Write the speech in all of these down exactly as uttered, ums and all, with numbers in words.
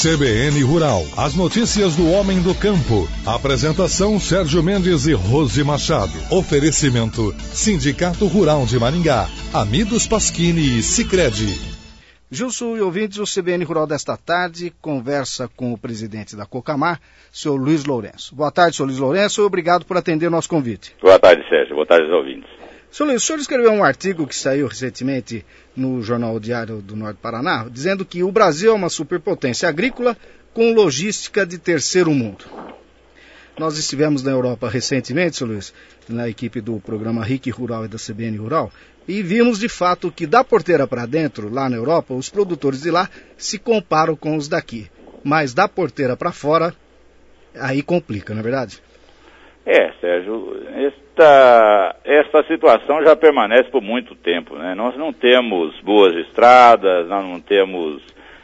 C B N Rural, as notícias do homem do campo. Apresentação Sérgio Mendes e Rose Machado. Oferecimento Sindicato Rural de Maringá, Amidos Pasquini e Sicredi. Gilson e ouvintes, o C B N Rural desta tarde conversa com o presidente da Cocamar, senhor Luiz Lourenço. Boa tarde, senhor Luiz Lourenço, e obrigado por atender o nosso convite. Boa tarde, Sérgio. Boa tarde aos ouvintes. Senhor Luiz, o senhor escreveu um artigo que saiu recentemente no Jornal Diário do Norte do Paraná, dizendo que o Brasil é uma superpotência agrícola com logística de terceiro mundo. Nós estivemos na Europa recentemente, senhor Luiz, na equipe do programa R I C Rural e da C B N Rural, e vimos de fato que da porteira para dentro, lá na Europa, os produtores de lá se comparam com os daqui. Mas da porteira para fora, aí complica, não é verdade? É, Sérgio, esta, esta situação já permanece por muito tempo, né? Nós não temos boas estradas, nós não temos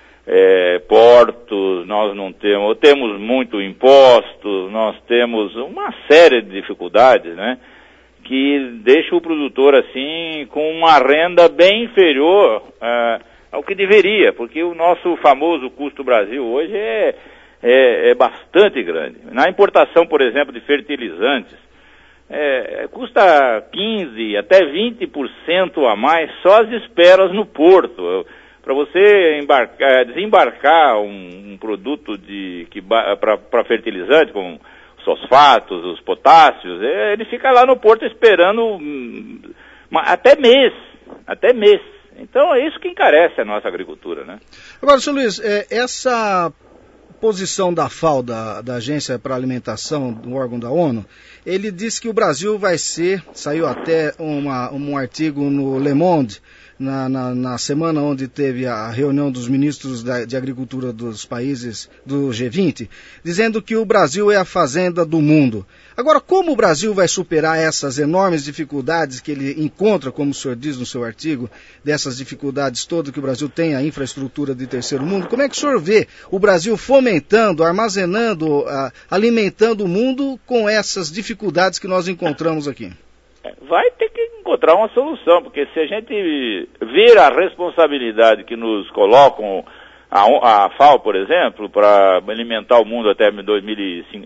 é, portos, nós não temos, temos muito impostos, nós temos uma série de dificuldades, né? Que deixa o produtor assim com uma renda bem inferior uh, ao que deveria, porque o nosso famoso custo Brasil hoje é, é, é bastante grande. Na importação, por exemplo, de fertilizantes, é, custa quinze até vinte por cento a mais só as esperas no porto. Para você embarcar, desembarcar um, um produto de, que, para fertilizante, como fosfatos, os potássios, ele fica lá no porto esperando até mês, até mês. Então é isso que encarece a nossa agricultura, né? Agora, senhor Luiz, é, essa posição da F A O, da, da Agência para a Alimentação, do órgão da ONU, ele disse que o Brasil vai ser, saiu até uma, um artigo no Le Monde, Na, na, na semana onde teve a reunião dos ministros da, de agricultura dos países do G vinte, dizendo que o Brasil é a fazenda do mundo. Agora, como o Brasil vai superar essas enormes dificuldades que ele encontra, como o senhor diz no seu artigo, dessas dificuldades todas que o Brasil tem, a infraestrutura de terceiro mundo, como é que o senhor vê o Brasil fomentando, armazenando, a, alimentando o mundo com essas dificuldades que nós encontramos aqui? Vai ter que encontrar uma solução, porque se a gente vir a responsabilidade que nos colocam a, a F A O, por exemplo, para alimentar o mundo até dois mil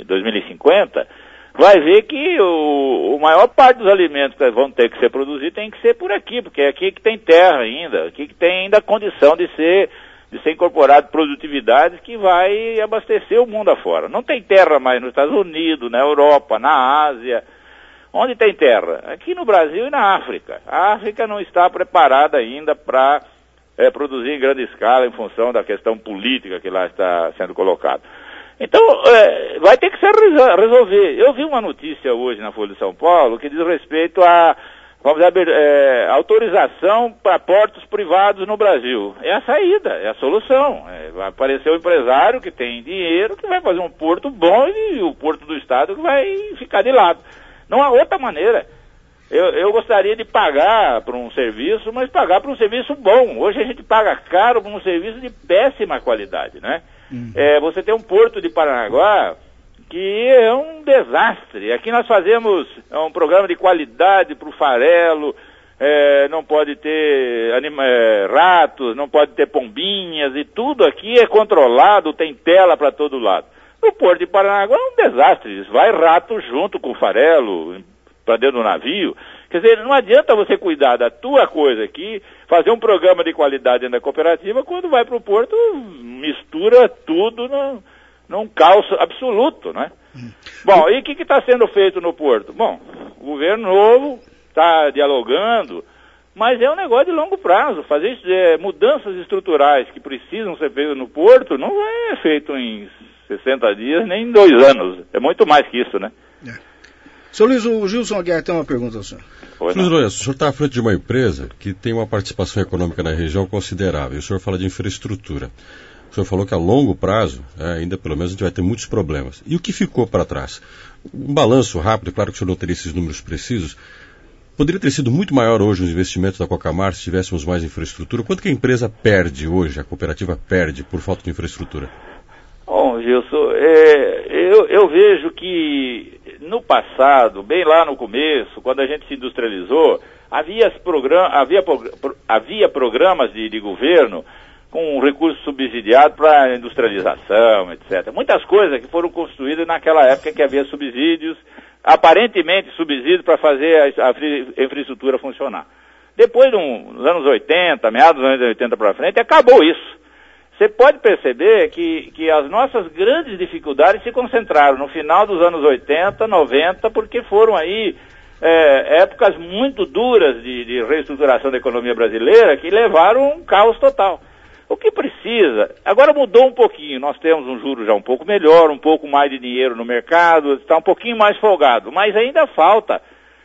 e cinquenta, vai ver que o, o maior parte dos alimentos que vão ter que ser produzidos tem que ser por aqui, porque é aqui que tem terra ainda, aqui que tem ainda a condição de ser, de ser incorporado produtividade que vai abastecer o mundo afora. Não tem terra mais nos Estados Unidos, na Europa, na Ásia. Onde tem terra? Aqui no Brasil e na África. A África não está preparada ainda para é, produzir em grande escala em função da questão política que lá está sendo colocada. Então, é, vai ter que se resolver. Eu vi uma notícia hoje na Folha de São Paulo que diz respeito a, vamos dizer, é, autorização para portos privados no Brasil. É a saída, é a solução. É, vai aparecer um empresário que tem dinheiro, que vai fazer um porto bom e o porto do Estado que vai ficar de lado. Não há outra maneira. Eu, eu gostaria de pagar por um serviço, mas pagar por um serviço bom. Hoje a gente paga caro por um serviço de péssima qualidade, né? Hum. É, você tem um porto de Paranaguá que é um desastre. Aqui nós fazemos um programa de qualidade para o farelo, é, não pode ter anima, é, ratos, não pode ter pombinhas, e tudo aqui é controlado, tem tela para todo lado. No Porto de Paranaguá é um desastre, vai rato junto com o farelo para dentro do navio. Quer dizer, não adianta você cuidar da tua coisa aqui, fazer um programa de qualidade dentro da cooperativa, quando vai para o porto, mistura tudo num, num caos absoluto, né? Hum. Bom, e o que está sendo feito no porto? Bom, o governo novo está dialogando, mas é um negócio de longo prazo. Fazer é, mudanças estruturais que precisam ser feitas no porto não é feito em sessenta dias, nem em dois anos. É muito mais que isso, né? É. Seu Luiz, o Gilson Aguiar tem uma pergunta ao senhor. Senhor Lourenço, o senhor está à frente de uma empresa que tem uma participação econômica na região considerável. O senhor fala de infraestrutura. O senhor falou que a longo prazo, é, ainda pelo menos, a gente vai ter muitos problemas. E o que ficou para trás? Um balanço rápido, claro que o senhor não teria esses números precisos, poderia ter sido muito maior hoje os investimentos da Cocamar se tivéssemos mais infraestrutura. Quanto que a empresa perde hoje, a cooperativa perde por falta de infraestrutura? Bom, Gilson, é, eu, eu vejo que no passado, bem lá no começo, quando a gente se industrializou, havia, program, havia, havia programas de, de governo com recursos subsidiados para industrialização, etcétera. Muitas coisas que foram construídas naquela época que havia subsídios, aparentemente subsídios para fazer a, a infraestrutura funcionar. Depois, nos anos oitenta, meados dos anos oitenta para frente, acabou isso. Você pode perceber que, que as nossas grandes dificuldades se concentraram no final dos anos oitenta, noventa, porque foram aí é, épocas muito duras de, de reestruturação da economia brasileira que levaram a um caos total. O que precisa, agora mudou um pouquinho, nós temos um juro já um pouco melhor, um pouco mais de dinheiro no mercado, está um pouquinho mais folgado, mas ainda falta.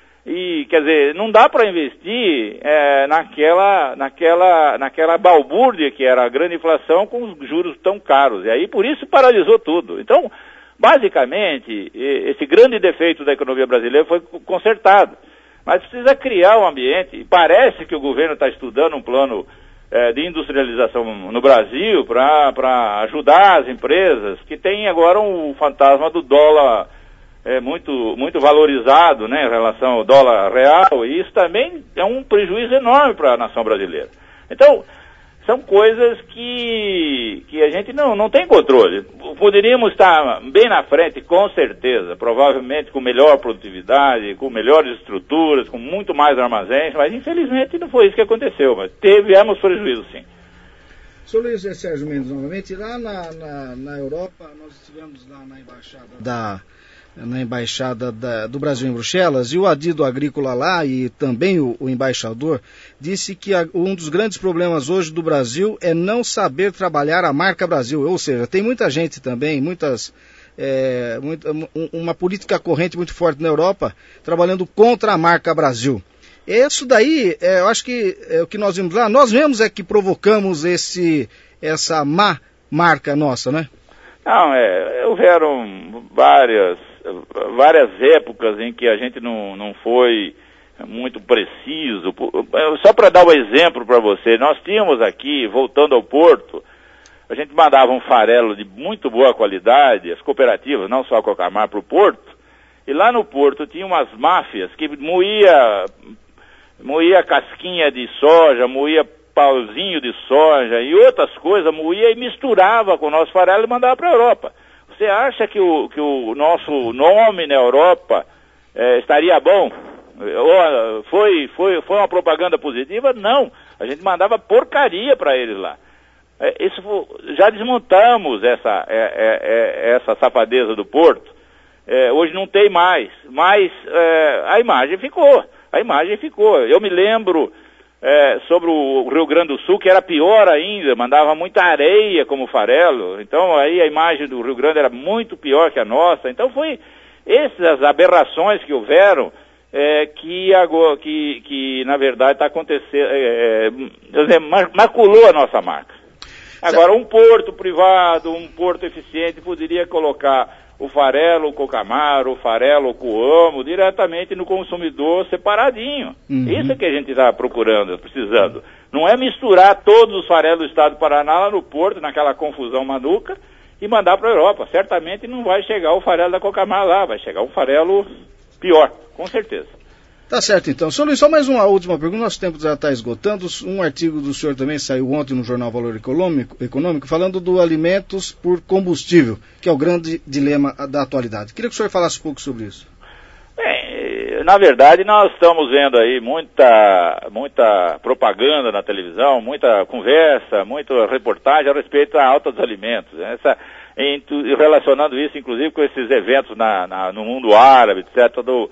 E, quer dizer, não dá para investir é, naquela, naquela, naquela balbúrdia que era a grande inflação com os juros tão caros. E aí, por isso, paralisou tudo. Então, basicamente, esse grande defeito da economia brasileira foi consertado. Mas precisa criar um ambiente, e parece que o governo está estudando um plano é, de industrialização no Brasil para ajudar as empresas que têm agora um fantasma do dólar é muito, muito valorizado, né, em relação ao dólar real, e isso também é um prejuízo enorme para a nação brasileira. Então, são coisas que, que a gente não, não tem controle. Poderíamos estar bem na frente, com certeza, provavelmente com melhor produtividade, com melhores estruturas, com muito mais armazéns, mas infelizmente não foi isso que aconteceu, mas tivemos prejuízo sim. Sr. Luiz Sérgio Mendes, novamente, lá na, na, na Europa, nós estivemos lá na embaixada da... na embaixada da, do Brasil em Bruxelas, e o adido agrícola lá e também o, o embaixador disse que a, um dos grandes problemas hoje do Brasil é não saber trabalhar a marca Brasil, ou seja, tem muita gente também, muitas, é, muita, uma política corrente muito forte na Europa trabalhando contra a marca Brasil. Isso daí, é, eu acho que é, o que nós vimos lá, nós mesmos é que provocamos esse, essa má marca nossa, né? Não, é, houveram várias várias épocas em que a gente não, não foi muito preciso. Só para dar um exemplo para você, nós tínhamos aqui, voltando ao porto, a gente mandava um farelo de muito boa qualidade, as cooperativas, não só a Cocamar, para o porto, e lá no porto tinha umas máfias que moía, moía casquinha de soja, moía pauzinho de soja e outras coisas, moía e misturava com o nosso farelo e mandava para a Europa. Você acha que o, que o nosso nome na Europa é, estaria bom? Ou, foi, foi, foi uma propaganda positiva? Não. A gente mandava porcaria para eles lá. É, isso, já desmontamos essa, é, é, é, essa safadeza do porto. É, hoje não tem mais. Mas é, a imagem ficou. A imagem ficou. Eu me lembro... É, sobre o Rio Grande do Sul, que era pior ainda, mandava muita areia como farelo, então aí a imagem do Rio Grande era muito pior que a nossa. Então foi essas aberrações que houveram é, que, agora, que, que na verdade está acontecendo, é, é, maculou a nossa marca. Agora um porto privado, um porto eficiente poderia colocar o farelo, o Cocamar, o farelo, o Coamo, diretamente no consumidor separadinho. Uhum. Isso é que a gente está procurando, precisando. Não é misturar todos os farelos do estado do Paraná lá no porto, naquela confusão maluca, e mandar para a Europa. Certamente não vai chegar o farelo da Cocamar lá, vai chegar um farelo pior, com certeza. Tá certo, então. Senhor Luiz, só mais uma última pergunta, nosso tempo já está esgotando. Um artigo do senhor também saiu ontem no jornal Valor Econômico, Econômico, falando do alimentos por combustível, que é o grande dilema da atualidade. Queria que o senhor falasse um pouco sobre isso. Bem, na verdade nós estamos vendo aí muita, muita propaganda na televisão, muita conversa, muita reportagem a respeito da alta dos alimentos. Essa, em, relacionando isso, inclusive, com esses eventos na, na, no mundo árabe, etcétera, do...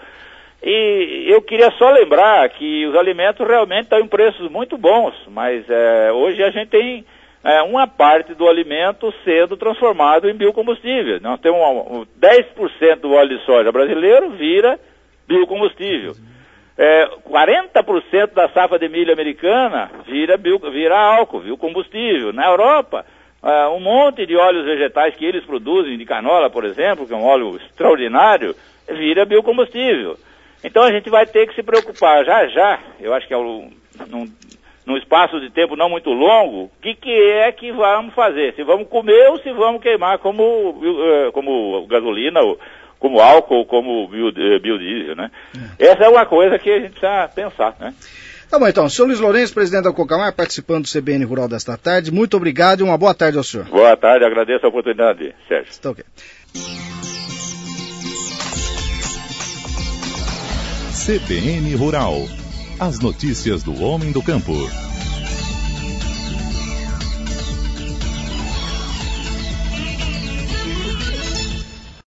E eu queria só lembrar que os alimentos realmente estão em preços muito bons, mas é, hoje a gente tem é, uma parte do alimento sendo transformado em biocombustível. Nós temos um, dez por cento do óleo de soja brasileiro vira biocombustível. É, quarenta por cento da safra de milho americana vira, bio, vira álcool, biocombustível. Na Europa, é, um monte de óleos vegetais que eles produzem, de canola, por exemplo, que é um óleo extraordinário, vira biocombustível. Então a gente vai ter que se preocupar já já, eu acho que é um, num, num espaço de tempo não muito longo, o que, que é que vamos fazer? Se vamos comer ou se vamos queimar como, como gasolina, como álcool, como biodiesel, né? É. Essa é uma coisa que a gente precisa pensar, né? Tá bom, então. Senhor Luiz Lourenço, presidente da Cocamar, participando do C B N Rural desta tarde. Muito obrigado e uma boa tarde ao senhor. Boa tarde, agradeço a oportunidade, Sérgio. Está ok. C B N Rural. As notícias do homem do campo.